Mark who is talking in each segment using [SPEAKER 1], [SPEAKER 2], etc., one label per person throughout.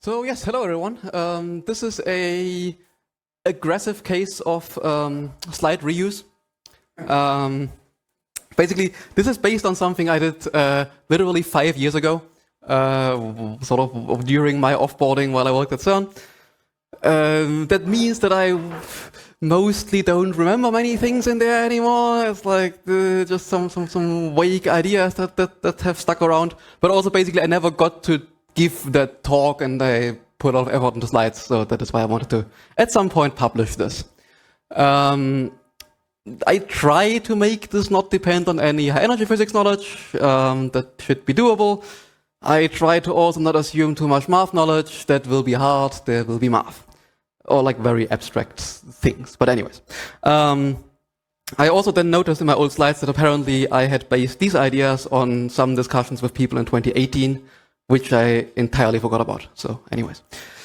[SPEAKER 1] So yes, hello everyone. This is a aggressive case of slide reuse. Basically, this is based on something I did literally 5 years ago, sort of during my offboarding while I worked at CERN. That means that I mostly don't remember many things in there anymore. It's like just some vague ideas that have stuck around. But also basically I never got to give that talk and I put a lot of effort into slides, so that is why I wanted to at some point publish this. I try to make this not depend on any high energy physics knowledge. That should be doable. I try to also not assume too much math knowledge. That will be hard. There will be math. Or like very abstract things. But anyways. I also then noticed in my old slides that apparently I had based these ideas on some discussions with people in 2018, which I entirely forgot about. So anyways.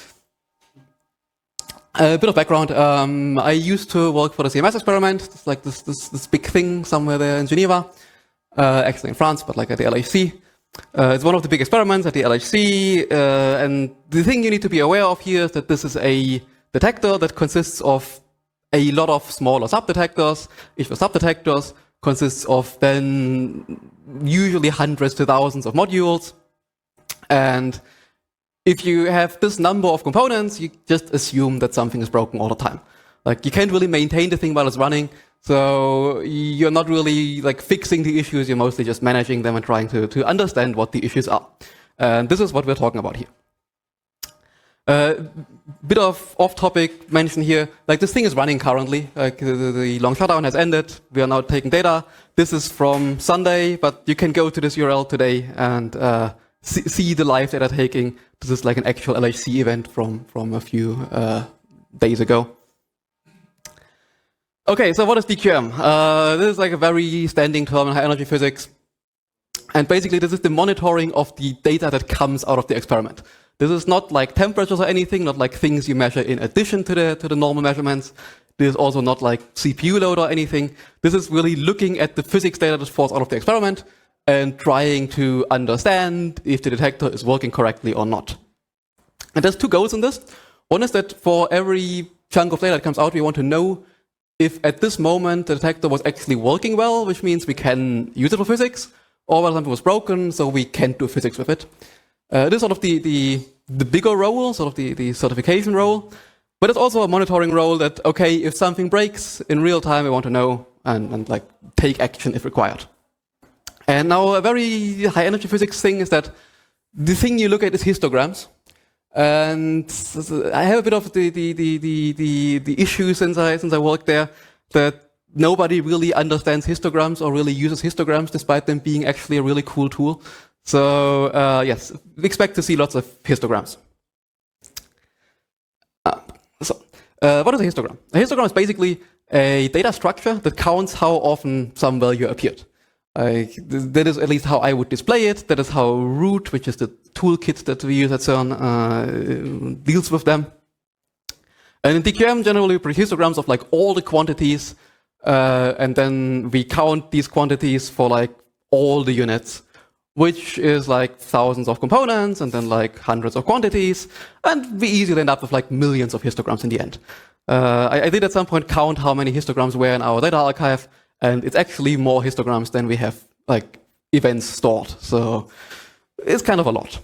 [SPEAKER 1] A bit of background. I used to work for the CMS experiment. It's like this big thing somewhere there in Geneva. Actually in France, but like at the LHC. It's one of the big experiments at the LHC. And the thing you need to be aware of here is that this is a detector that consists of a lot of smaller subdetectors. Each of the subdetectors consists of then usually hundreds to thousands of modules. And if you have this number of components, you just assume that something is broken all the time. Like you can't really maintain the thing while it's running, so you're not really like fixing the issues, you're mostly just managing them and trying to understand what the issues are. And this is what we're talking about here. Bit of off-topic mention here, like this thing is running currently, like the long shutdown has ended, we are now taking data. This is from Sunday, but you can go to this URL today and see the live data taking. This is like an actual LHC event from a few days ago. Okay, so what is DQM? This is like a very standing term in high energy physics. And basically this is the monitoring of the data that comes out of the experiment. This is not like temperatures or anything, not like things you measure in addition to the normal measurements. This is also not like CPU load or anything. This is really looking at the physics data that falls out of the experiment and trying to understand if the detector is working correctly or not. And there's two goals in this. One is that for every chunk of data that comes out, we want to know if at this moment the detector was actually working well, which means we can use it for physics, or whether something was broken, so we can't do physics with it. This is sort of the bigger role, sort of the certification role, but it's also a monitoring role that, okay, if something breaks in real time, we want to know and like take action if required. And now a very high energy physics thing is that the thing you look at is histograms. And I have a bit of the issue since I worked there that nobody really understands histograms or really uses histograms despite them being actually a really cool tool. So yes, we expect to see lots of histograms. What is a histogram? A histogram is basically a data structure that counts how often some value appeared. That is at least how I would display it. That is how Root, which is the toolkit that we use at CERN, deals with them. And in DQM, generally we produce histograms of like all the quantities, and then we count these quantities for like all the units, which is like thousands of components and then like hundreds of quantities, and we easily end up with like millions of histograms in the end. I did at some point count how many histograms were in our data archive, and it's actually more histograms than we have like events stored. So it's kind of a lot.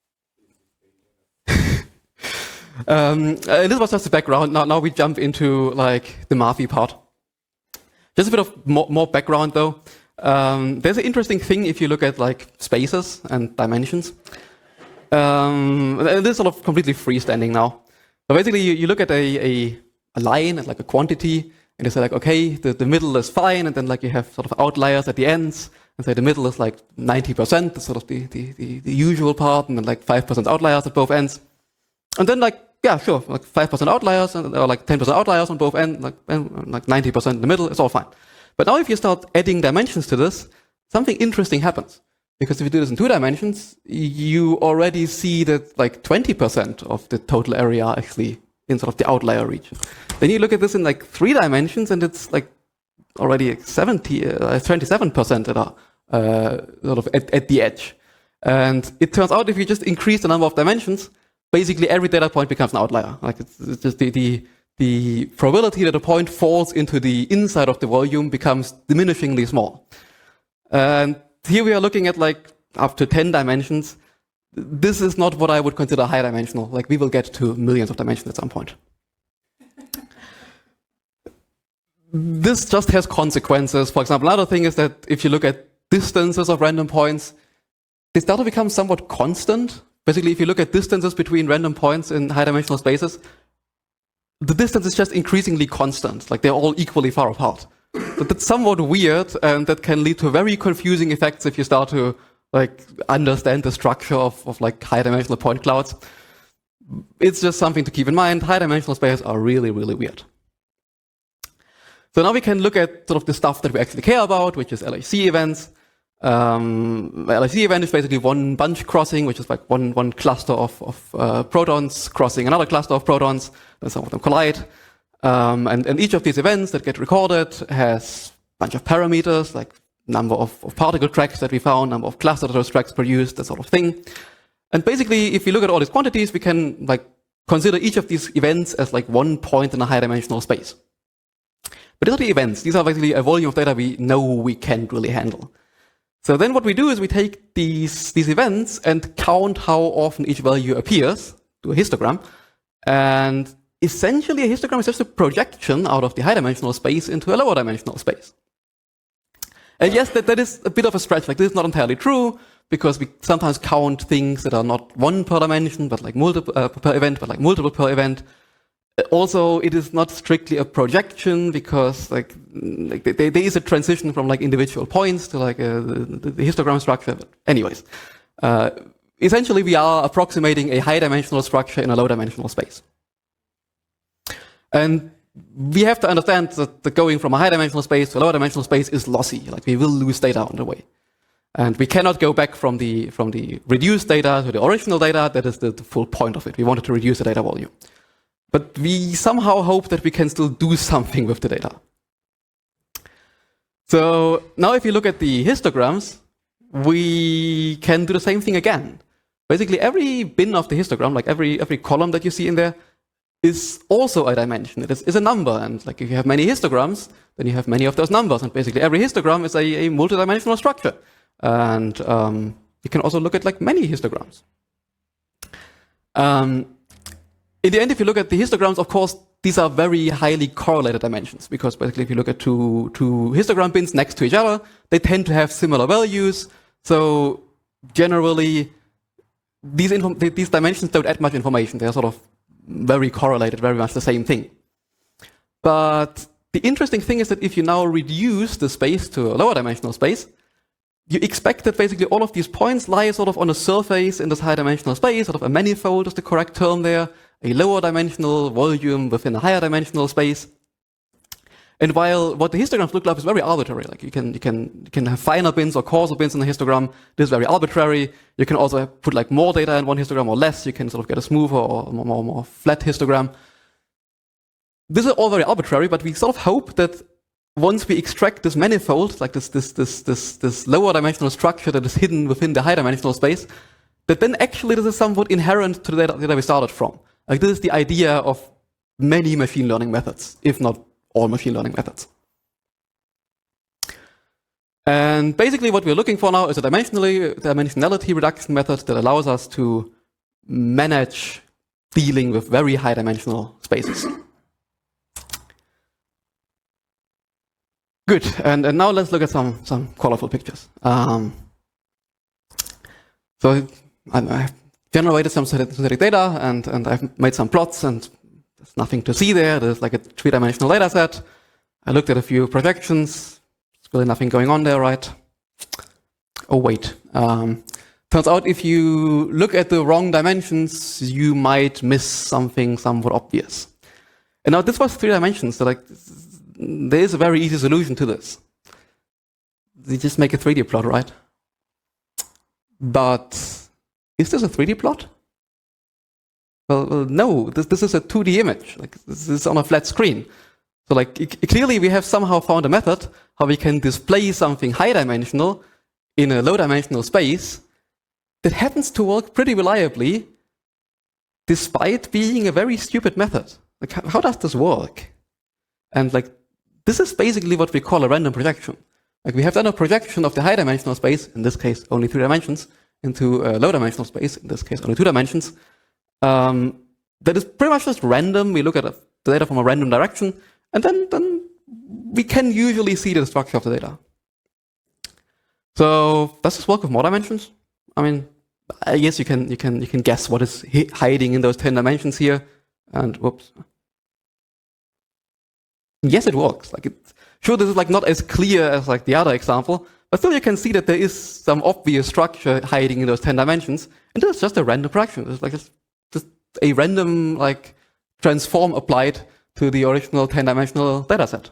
[SPEAKER 1] This was just the background. Now we jump into like the mathy part. Just a bit of more background though. There's an interesting thing if you look at like spaces and dimensions. This is sort of completely freestanding now. So basically you look at a line, at like a quantity, and you say like, okay, the middle is fine, and then like you have sort of outliers at the ends, and say the middle is like 90%, that's sort of the usual part, and then like 5% outliers at both ends. And then like, yeah, sure, like 5% outliers, or like 10% outliers on both ends, like 90% in the middle, it's all fine. But now if you start adding dimensions to this, something interesting happens. Because if you do this in 2 dimensions, you already see that like 20% of the total area are actually in sort of the outlier region. Then you look at this in like 3 dimensions and it's like already 27% that are sort of at the edge. And it turns out if you just increase the number of dimensions, basically every data point becomes an outlier. Like it's just the probability that a point falls into the inside of the volume becomes diminishingly small. And here we are looking at like up to 10 dimensions. This is not what I would consider high dimensional. Like we will get to millions of dimensions at some point. This just has consequences. For example, another thing is that if you look at distances of random points, they start to become somewhat constant. Basically, if you look at distances between random points in high-dimensional spaces, the distance is just increasingly constant. Like they're all equally far apart. But that's somewhat weird, and that can lead to very confusing effects if you start to like understand the structure of like high-dimensional point clouds. It's just something to keep in mind. High-dimensional spaces are really, really weird. So now we can look at sort of the stuff that we actually care about, which is LHC events. LHC event is basically one bunch crossing, which is like one cluster of protons crossing another cluster of protons, and some of them collide. And each of these events that get recorded has a bunch of parameters, like number of particle tracks that we found, number of cluster that those tracks produced, that sort of thing. And basically, if we look at all these quantities, we can like consider each of these events as like one point in a high-dimensional space. But these are the events. These are basically a volume of data we know we can't really handle. So then what we do is we take these events and count how often each value appears, do a histogram. And essentially a histogram is just a projection out of the high-dimensional space into a lower-dimensional space. And yes, that is a bit of a stretch. Like this is not entirely true, because we sometimes count things that are not one per dimension, but like multiple per event, but like multiple per event. Also, it is not strictly a projection because like there is a transition from like individual points to like the histogram structure. But anyways, essentially we are approximating a high-dimensional structure in a low-dimensional space. And we have to understand that the going from a high-dimensional space to a lower-dimensional space is lossy. Like we will lose data on the way. And we cannot go back from the reduced data to the original data. That is the full point of it. We wanted to reduce the data volume. But we somehow hope that we can still do something with the data. So now if you look at the histograms, we can do the same thing again. Basically every bin of the histogram, like every column that you see in there, is also a dimension. It is a number. And like if you have many histograms, then you have many of those numbers. And basically every histogram is a multidimensional structure. And you can also look at like many histograms. In the end, if you look at the histograms, of course, these are very highly correlated dimensions, because basically if you look at two histogram bins next to each other, they tend to have similar values. So generally, these dimensions don't add much information. They're sort of very correlated, very much the same thing. But the interesting thing is that if you now reduce the space to a lower dimensional space, you expect that basically all of these points lie sort of on a surface in this high dimensional space, sort of a manifold is the correct term there, a lower dimensional volume within a higher dimensional space. And while what the histograms look like is very arbitrary, like you can have finer bins or coarser bins in a histogram, this is very arbitrary. You can also put like more data in one histogram or less. You can sort of get a smoother or more flat histogram. This is all very arbitrary, but we sort of hope that once we extract this manifold, like this lower dimensional structure that is hidden within the high dimensional space, that then actually this is somewhat inherent to the data we started from. Like this is the idea of many machine learning methods, if not all machine learning methods. And basically what we're looking for now is a dimensionality reduction method that allows us to manage dealing with very high dimensional spaces. Good, and now let's look at some colorful pictures. So I've generated some synthetic data, and I've made some plots, and there's nothing to see there. There's like a three-dimensional data set. I looked at a few projections. There's really nothing going on there, right? Oh, wait. Turns out if you look at the wrong dimensions, you might miss something somewhat obvious. And now this was 3 dimensions, so like there is a very easy solution to this. You just make a 3D plot, right? But is this a 3D plot? Well, no, this is a 2D image. Like this is on a flat screen. So like clearly we have somehow found a method how we can display something high dimensional in a low dimensional space that happens to work pretty reliably despite being a very stupid method. Like, how does this work? And like, this is basically what we call a random projection. Like, we have done a projection of the high dimensional space, in this case only 3 dimensions, into a low dimensional space, in this case only 2 dimensions. That is pretty much just random. We look at the data from a random direction, and then we can usually see the structure of the data. So does this work with more dimensions? I mean, I guess you can guess what is hiding in those 10 dimensions here. And whoops. Yes, it works. Like, sure, this is like not as clear as like the other example, but still you can see that there is some obvious structure hiding in those 10 dimensions, and this is just a random projection. It's like just a random like transform applied to the original 10-dimensional data set.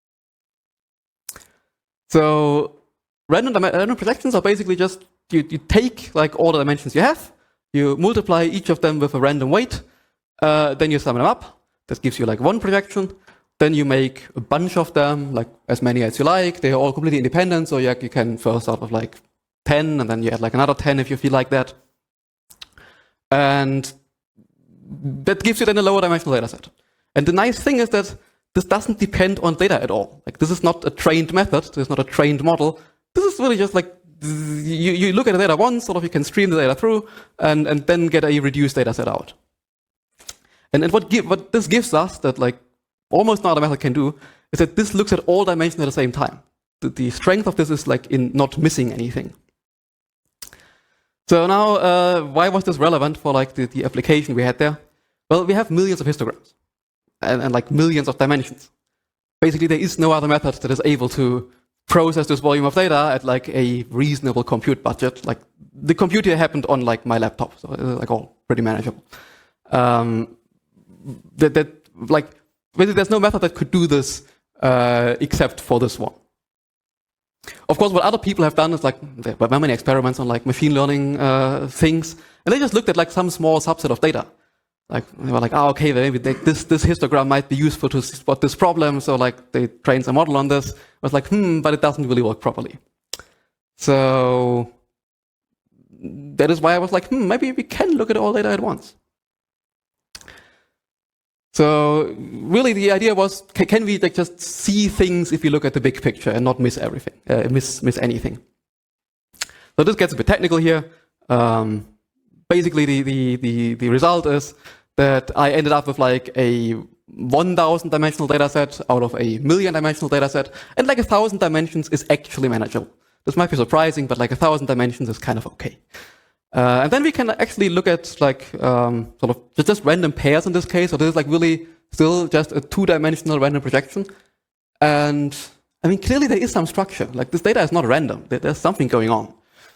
[SPEAKER 1] So random projections are basically just you take like all the dimensions you have, you multiply each of them with a random weight, then you sum them up. This gives you like one projection. Then you make a bunch of them, like as many as you like. They are all completely independent, so you can first start with like 10, and then you add like another 10 if you feel like that. And that gives you then a lower dimensional data set. And the nice thing is that this doesn't depend on data at all. Like, this is not a trained method, this is not a trained model. This is really just like, you look at the data once, sort of you can stream the data through, and then get a reduced data set out. And what this gives us, that like almost no other method can do, is that this looks at all dimensions at the same time. The strength of this is like in not missing anything. So now, why was this relevant for like the application we had there? Well, we have millions of histograms and like millions of dimensions. Basically, there is no other method that is able to process this volume of data at like a reasonable compute budget. Like, the compute here happened on like my laptop, so it's like all pretty manageable. Like, basically, there's no method that could do this except for this one. Of course, what other people have done is like, there were many experiments on like machine learning things, and they just looked at like some small subset of data. Like, they were like, okay, maybe this histogram might be useful to spot this problem, so like they trained a model on this. I was like, but it doesn't really work properly. So that is why I was like, maybe we can look at all data at once. So really, the idea was, can we like just see things if we look at the big picture and not miss everything, miss anything? So this gets a bit technical here. Basically, the result is that I ended up with like a 1,000 dimensional data set out of a 1,000,000 dimensional data set, and like 1,000 dimensions is actually manageable. This might be surprising, but like 1,000 dimensions is kind of okay. And then we can actually look at like sort of just random pairs in this case. So this is like really still just a 2-dimensional random projection. And I mean, clearly there is some structure. Like, this data is not random. There's something going on.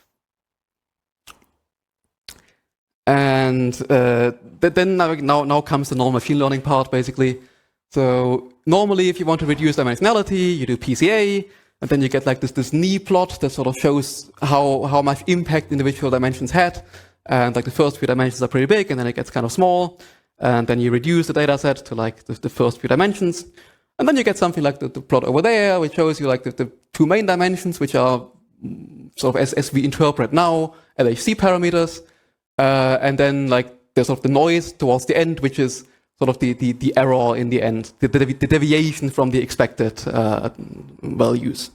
[SPEAKER 1] And then now comes the normal machine learning part, basically. So normally, if you want to reduce dimensionality, you do PCA. And then you get like this knee plot that sort of shows how much impact individual dimensions had. And like the first few dimensions are pretty big, and then it gets kind of small. And then you reduce the data set to like the first few dimensions. And then you get something like the plot over there, which shows you like the 2 main dimensions, which are sort of as we interpret now, LHC parameters. And then like there's sort of the noise towards the end, which is sort of the error in the end, the deviation from the expected values.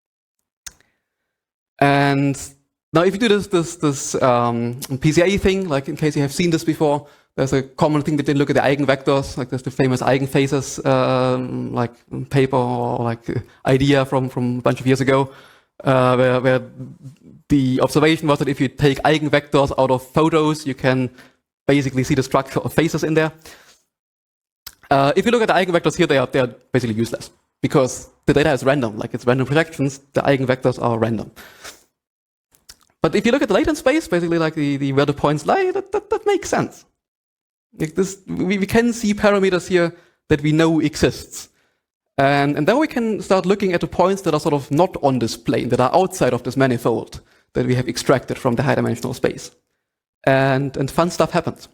[SPEAKER 1] And now if you do this PCA thing, like in case you have seen this before, there's a common thing that they look at the eigenvectors, like there's the famous eigenfaces like paper or like idea from a bunch of years ago, where the observation was that if you take eigenvectors out of photos, you can basically see the structure of faces in there. If you look at the eigenvectors here, they are basically useless because the data is random, like it's random projections. The eigenvectors are random. But if you look at the latent space, basically like where the points lie, that makes sense. Like this, we can see parameters here that we know exists, and then we can start looking at the points that are sort of not on this plane, that are outside of this manifold that we have extracted from the high-dimensional space, and fun stuff happens.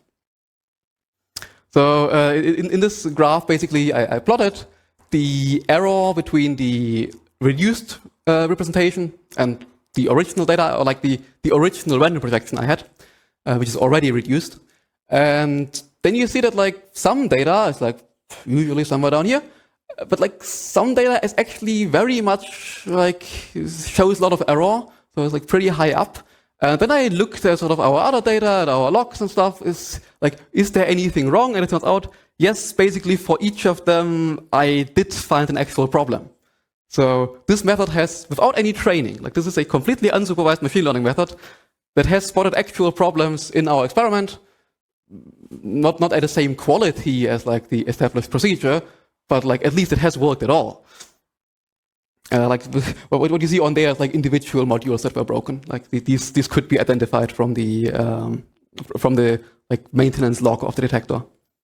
[SPEAKER 1] So in this graph, basically, I plotted the error between the reduced representation and the original data, or like the original random projection I had, which is already reduced. And then you see that like some data is like usually somewhere down here, but like some data is actually very much like shows a lot of error, so it's like pretty high up. Then I looked at sort of our other data, at our logs and stuff, is there anything wrong? And it turns out, yes, basically for each of them, I did find an actual problem. So this method has, without any training, like this is a completely unsupervised machine learning method that has spotted actual problems in our experiment, not at the same quality as like the established procedure, but like at least it has worked at all. Like what you see on there is like individual modules that were broken. Like these could be identified from the like maintenance log of the detector.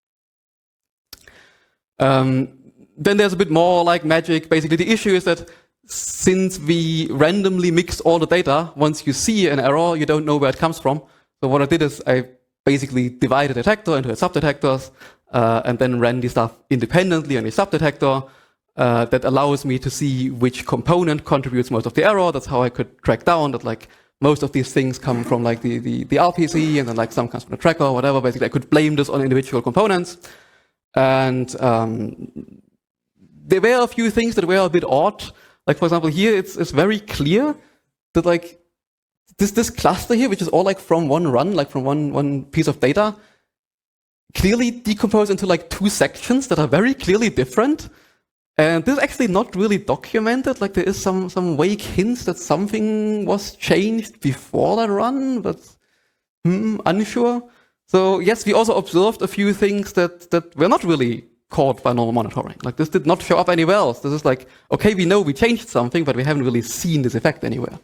[SPEAKER 1] Then there's a bit more like magic. Basically, the issue is that since we randomly mix all the data, once you see an error, you don't know where it comes from. So what I did is I basically divided the detector into its subdetectors and then ran the stuff independently on the subdetector. That allows me to see which component contributes most of the error. That's how I could track down that like most of these things come from like the RPC and then like some comes from the tracker or whatever. Basically, I could blame this on individual components. And there were a few things that were a bit odd. Like for example, here it's very clear that like this cluster here, which is all like from one run, like from one piece of data, clearly decomposed into like two sections that are very clearly different. And this is actually not really documented. Like there is some vague hints that something was changed before that run, but unsure. So yes, we also observed a few things that were not really caught by normal monitoring. Like this did not show up anywhere else. This is like, okay, we know we changed something, but we haven't really seen this effect anywhere.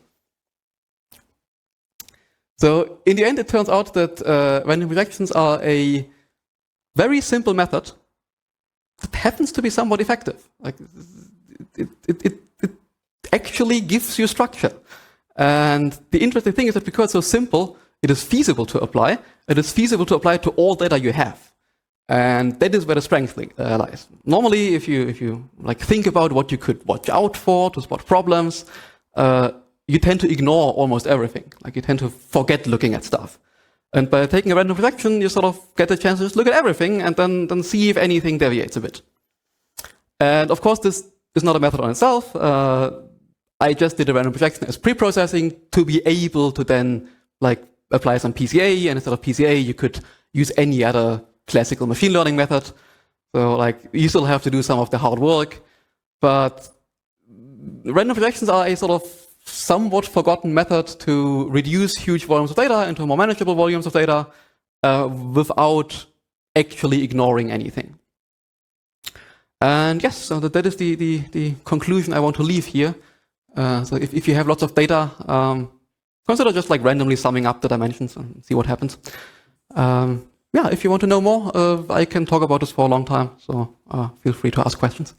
[SPEAKER 1] So in the end, it turns out that random rejections are a very simple method. It happens to be somewhat effective. Like it actually gives you structure. And the interesting thing is that because it's so simple, it is feasible to apply. It is feasible to apply to all data you have. And that is where the strength lies. Normally, if you like think about what you could watch out for to spot problems, you tend to ignore almost everything. Like you tend to forget looking at stuff. And by taking a random rejection, you sort of get a chance to just look at everything and then see if anything deviates a bit. And of course, this is not a method on itself. I just did a random rejection as pre-processing to be able to then like apply some PCA. And instead of PCA, you could use any other classical machine learning method. So like you still have to do some of the hard work, but random rejections are a sort of somewhat forgotten method to reduce huge volumes of data into more manageable volumes of data without actually ignoring anything. And yes, so that is the conclusion I want to leave here. So if you have lots of data, consider just like randomly summing up the dimensions and see what happens. Yeah, if you want to know more, I can talk about this for a long time, so feel free to ask questions.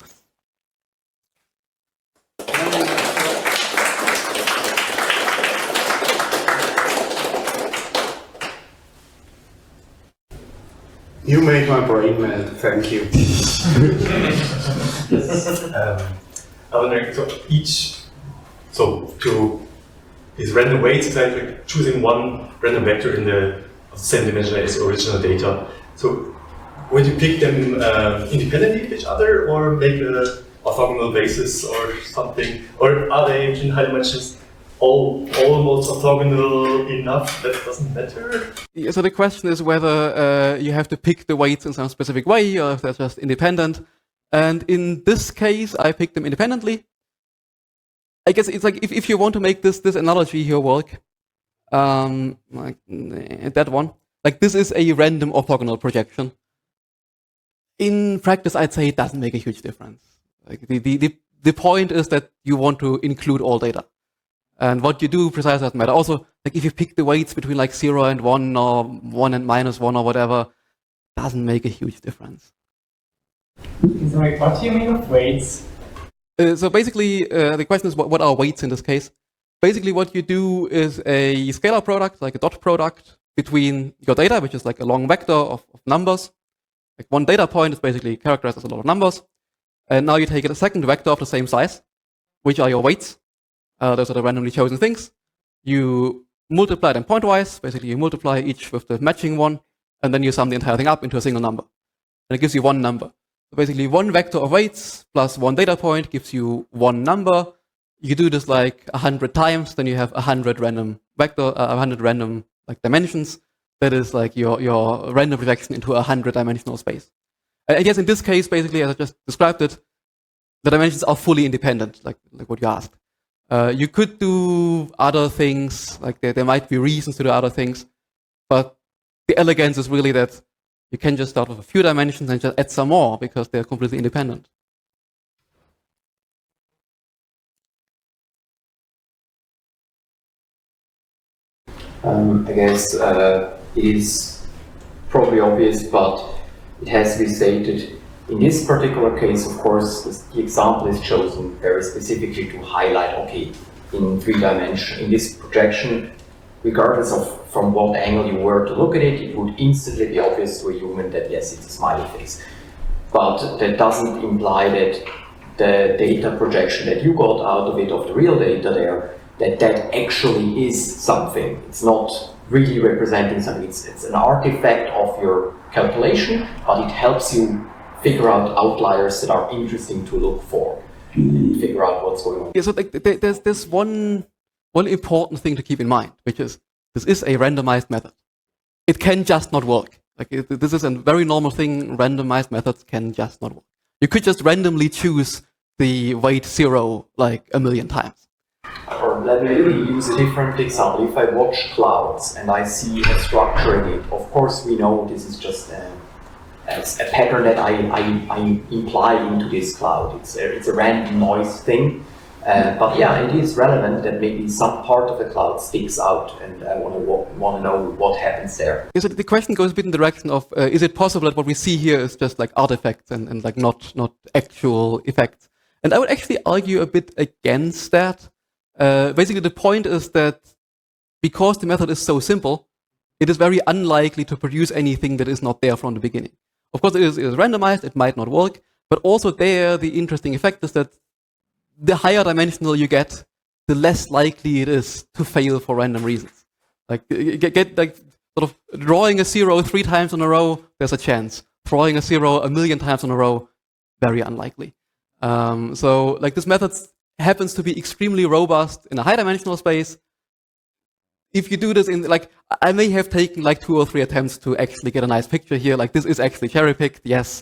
[SPEAKER 2] You made my brain melt, thank you.
[SPEAKER 3] I wonder, to these random weights, it's like choosing one random vector in the same dimension as original data. So would you pick them independently of each other or make an orthogonal basis or something? Or are they in high dimensions almost orthogonal enough that it doesn't matter?
[SPEAKER 1] Yeah, so the question is whether you have to pick the weights in some specific way or if they're just independent. And in this case, I picked them independently. I guess it's like if you want to make this analogy here work, like that one, like this is a random orthogonal projection. In practice, I'd say it doesn't make a huge difference. Like the point is that you want to include all data. And what you do precisely doesn't matter. Also, like if you pick the weights between like 0 and 1 or 1 and -1 or whatever, doesn't make a huge difference.
[SPEAKER 4] So what do you mean of weights?
[SPEAKER 1] So basically, the question is what are weights in this case? Basically, what you do is a scalar product, like a dot product, between your data, which is like a long vector of numbers. Like one data point is basically characterized as a lot of numbers. And now you take a second vector of the same size, which are your weights. Those are the randomly chosen things. You multiply them pointwise. Basically, you multiply each with the matching one, and then you sum the entire thing up into a single number. And it gives you one number. So basically, one vector of weights plus one data point gives you one number. You do this like 100 times, then you have 100 random vector, 100 random like dimensions. That is like your random projection into a 100-dimensional space. I guess in this case, basically, as I just described it, the dimensions are fully independent, like what you asked. You could do other things, like there might be reasons to do other things, but the elegance is really that you can just start with a few dimensions and just add some more because they're completely independent.
[SPEAKER 5] I guess it is probably obvious, but it has to be stated. In this particular case, of course, the example is chosen very specifically to highlight, okay, in 3 dimensions, in this projection, regardless of from what angle you were to look at it, it would instantly be obvious to a human that yes, it's a smiley face. But that doesn't imply that the data projection that you got out of it, of the real data there, that actually is something. It's not really representing something. It's an artifact of your calculation, but it helps you figure out outliers that are interesting to look for and figure out what's going on.
[SPEAKER 1] Yeah, so there's this one important thing to keep in mind, which is this is a randomized method. It can just not work. This is a very normal thing. Randomized methods can just not work. You could just randomly choose the weight 0 like a million times.
[SPEAKER 5] Or let me really use a different example. If I watch clouds and I see a structure in it, of course we know this is just a pattern that I imply into this cloud. It's a random noise thing. But yeah, it is relevant that maybe some part of the cloud sticks out, and I want to know what happens there.
[SPEAKER 1] Yeah, so the question goes a bit in the direction of, is it possible that what we see here is just like artifacts and like not actual effects? And I would actually argue a bit against that. Basically, the point is that because the method is so simple, it is very unlikely to produce anything that is not there from the beginning. Of course, it is randomized, it might not work, but also there, the interesting effect is that the higher dimensional you get, the less likely it is to fail for random reasons. Like, get like sort of drawing a 0 3 times in a row, there's a chance. Drawing a 0 a million times in a row, very unlikely. So like this method happens to be extremely robust in a high dimensional space. If you do this in, like, I may have taken like 2 or 3 attempts to actually get a nice picture here. Like, this is actually cherry picked, yes.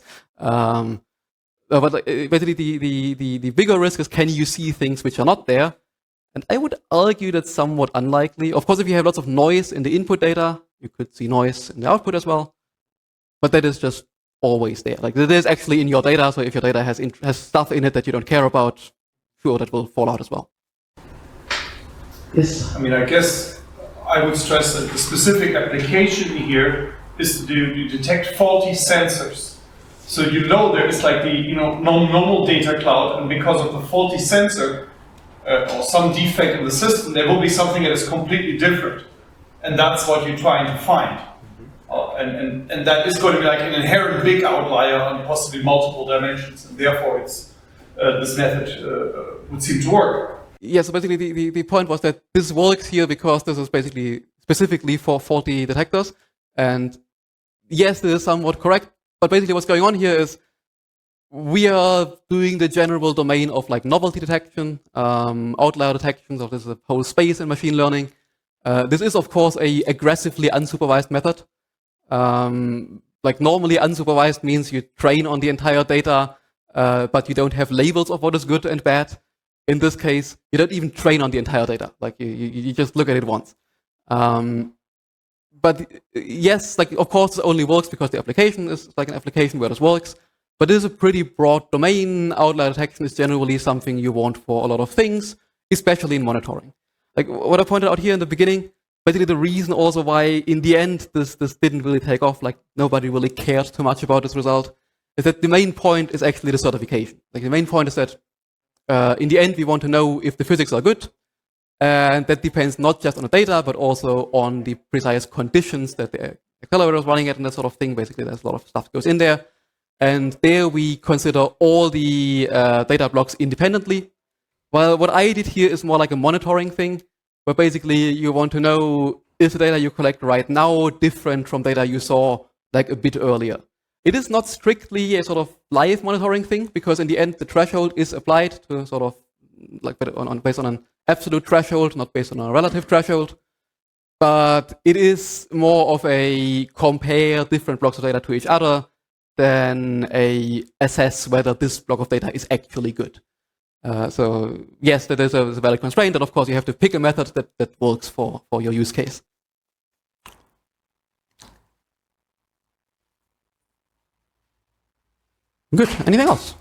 [SPEAKER 1] But basically the bigger risk is, can you see things which are not there? And I would argue that's somewhat unlikely. Of course, if you have lots of noise in the input data, you could see noise in the output as well. But that is just always there. Like, it is actually in your data, so if your data has stuff in it that you don't care about, sure, that will fall out as well.
[SPEAKER 6] Yes. I mean, I guess I would stress that the specific application here is to detect faulty sensors. So you know there is like the normal data cloud, and because of the faulty sensor or some defect in the system, there will be something that is completely different, and that's what you're trying to find. And that is going to be like an inherent big outlier on possibly multiple dimensions, and therefore it's this method would seem to work.
[SPEAKER 1] Yeah, so basically the point was that this works here because this is basically specifically for faulty detectors. And yes, this is somewhat correct, but basically what's going on here is we are doing the general domain of like novelty detection, outlier detection, so this is a whole space in machine learning. This is, of course, a aggressively unsupervised method. Like normally unsupervised means you train on the entire data, but you don't have labels of what is good and bad. In this case, you don't even train on the entire data. Like you just look at it once. But yes, like of course it only works because the application is like an application where this works. But it is a pretty broad domain. Outlier detection is generally something you want for a lot of things, especially in monitoring. Like what I pointed out here in the beginning, basically the reason also why in the end this didn't really take off, like nobody really cared too much about this result, is that the main point is actually the certification. Like the main point is that in the end we want to know if the physics are good, and that depends not just on the data, but also on the precise conditions that the accelerator is running at and that sort of thing. Basically, there's a lot of stuff goes in there. And there we consider all the data blocks independently. While what I did here is more like a monitoring thing, where basically you want to know, is the data you collect right now different from data you saw like a bit earlier. It is not strictly a sort of live monitoring thing, because in the end the threshold is applied to sort of like based on an absolute threshold, not based on a relative threshold. But it is more of a compare different blocks of data to each other than a assess whether this block of data is actually good. So yes, that is a valid constraint, and of course you have to pick a method that works for your use case. Good. Anything else?